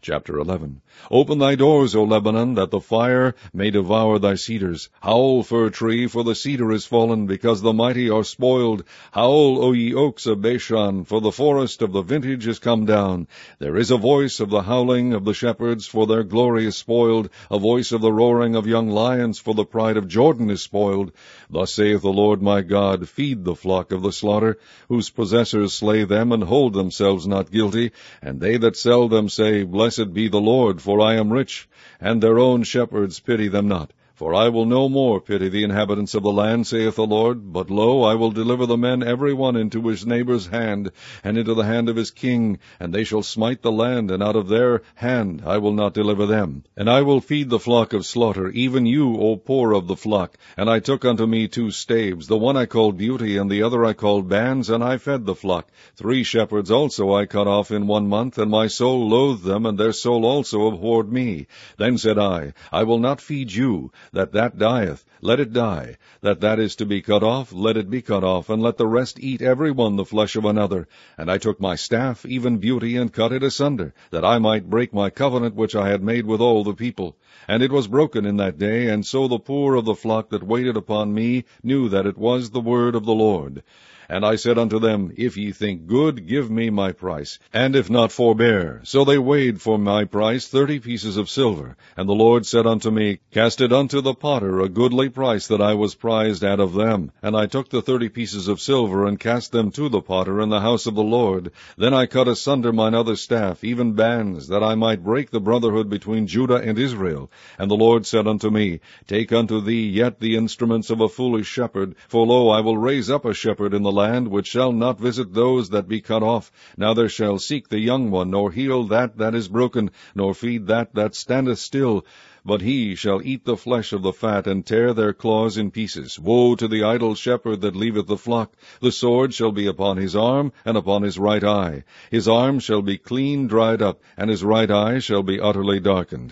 Chapter 11. Open thy doors, O Lebanon, that the fire may devour thy cedars. Howl, fir tree, for the cedar is fallen, because the mighty are spoiled. Howl, O ye oaks of Bashan, for the forest of the vintage is come down. There is a voice of the howling of the shepherds, for their glory is spoiled, a voice of the roaring of young lions, for the pride of Jordan is spoiled. Thus saith the Lord my God, feed the flock of the slaughter, whose possessors slay them, and hold themselves not guilty, and they that sell them say, Blessed be the Lord, for I am rich, and their own shepherds pity them not. For I will no more pity the inhabitants of the land, saith the Lord, but lo, I will deliver the men every one into his neighbor's hand, and into the hand of his king, and they shall smite the land, and out of their hand I will not deliver them. And I will feed the flock of slaughter, even you, O poor of the flock. And I took unto me 2 staves, the one I called Beauty, and the other I called Bands, and I fed the flock. 3 shepherds also I cut off in 1 month, and my soul loathed them, and their soul also abhorred me. Then said I will not feed you. That dieth, let it die. That is to be cut off, let it be cut off, and let the rest eat every one the flesh of another. And I took my staff, even Beauty, and cut it asunder, that I might break my covenant which I had made with all the people. And it was broken in that day, and so the poor of the flock that waited upon me knew that it was the word of the Lord. And I said unto them, If ye think good, give me my price, and if not, forbear. So they weighed for my price 30 pieces of silver. And the Lord said unto me, Cast it unto the potter, a goodly price that I was prized out of them. And I took the 30 pieces of silver, and cast them to the potter in the house of the Lord. Then I cut asunder mine other staff, even Bands, that I might break the brotherhood between Judah and Israel. And the Lord said unto me, Take unto thee yet the instruments of a foolish shepherd, for lo, I will raise up a shepherd in the land, which shall not visit those that be cut off, neither shall seek the young one, nor heal that is broken, nor feed that standeth still. But he shall eat the flesh of the fat, and tear their claws in pieces. Woe to the idle shepherd that leaveth the flock! The sword shall be upon his arm, and upon his right eye. His arm shall be clean dried up, and his right eye shall be utterly darkened.